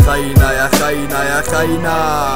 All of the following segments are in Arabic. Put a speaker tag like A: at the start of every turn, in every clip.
A: خاينة يا خاينة يا خاينة.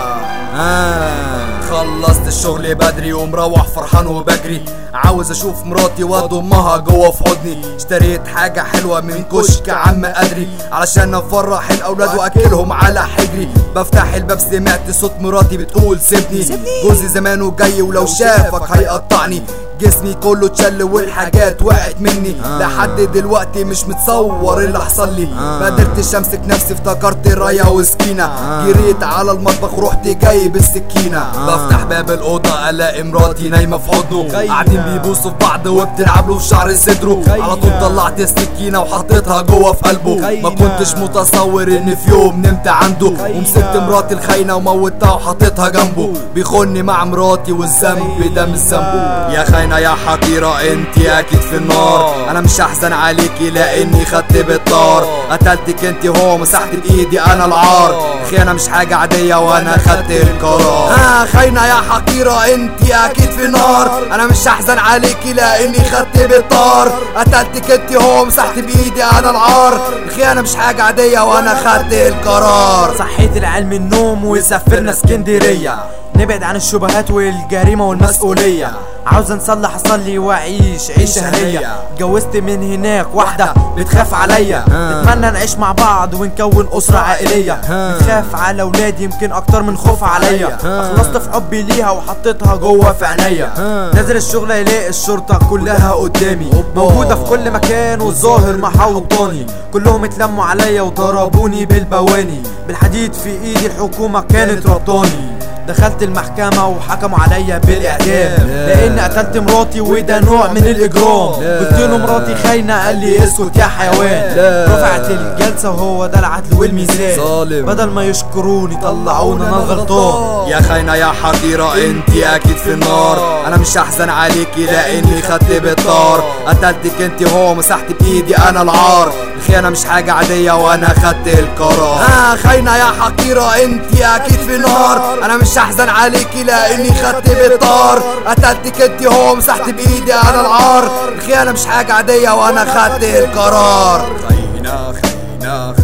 A: خلصت الشغل بدري ومروح فرحان وبجري، عاوز اشوف مراتي واضمها جوه في حضني. اشتريت حاجة حلوة من كشك عم قدري علشان افرح الاولاد واكلهم على حجري. بفتح الباب سمعت صوت مراتي بتقول سيبني، جوزي زمانه جاي ولو شافك هيقطعني. جسمي كله اتشل والحاجات وقعت مني، لحد دلوقتي مش متصور اللي حصل لي. مقدرتش امسك نفسي افتكرت رايه وسكينه، جريت على المطبخ رحت جايب السكينه. بفتح باب الاوضه الاقي مراتي نايمه في حضنه، قاعدين بيبوسوا في بعض وبتلعب له في شعر صدره. على طول طلعت السكينه وحطيتها جوه في قلبه، ما كنتش متصور ان في يوم نمت عنده. ومسكت مراتي الخاينه وموتها وحطيتها جنبه، بيخوني مع مراتي والذنب ده مش ذنبه. يا خاينة يا حقيرة انتي اكيد في النار، انا مش هحزن عليكي لاني خدت بالطار. قتلتك انتي هو مسحت بايدي انا العار، خيانة مش حاجة عادية وانا خدت القرار. خاينة يا حقيرة انتي اكيد في نار، انا مش هحزن عليكي لاني خدت بالطار. قتلتك انتي هو مسحت بايدي انا العار، الخيانة مش حاجة عادية وانا خدت القرار.
B: صحيت العيال من النوم وسافرنا اسكندرية، نبعد عن الشبهات والجريمة والمسؤولية. عاوز نصلح اصلي واعيش عيشة هنية، اتجوزت من هناك واحدة بتخاف عليا. نتمنى نعيش مع بعض ونكون اسرة عائلية، بتخاف على اولادي يمكن اكتر من خوف عليا. اخلصت في حبي ليها وحطيتها جوه في عينيا. نازل الشغل الاقي الشرطة كلها قدامي، موجودة في كل مكان والظاهر محوطاني. كلهم اتلموا عليا وضربوني بالبواني، بالحديد في ايدي الحكومة كانت ربطاني. دخلت المحكمة وحكموا عليا بالاعدام لان قتلت مراتي وده نوع من الاجرام. قلت له مراتي خاينة، قال لي اسكت يا حيوان. رفعت الجلسة وهو ده العدل والميزان، بدل ما يشكروني طلعوني انا الغلطان.
A: يا خاينة يا حقيرة انتي اكيد في النار، انا مش هحزن عليكي لاني خدت بالطار. قتلتك انتي هو مسحت بايدي انا العار، الخيانة مش حاجة عادية وانا خدت القرار. خاينة يا حقيرة انتي اكيد في نار، انا مش هحزن عليكي لاني خدت بالطار. قتلتك انتي هو مسحت بايدي انا العار، الخيانة مش حاجة عادية وانا خدت القرار. خاينة خاينة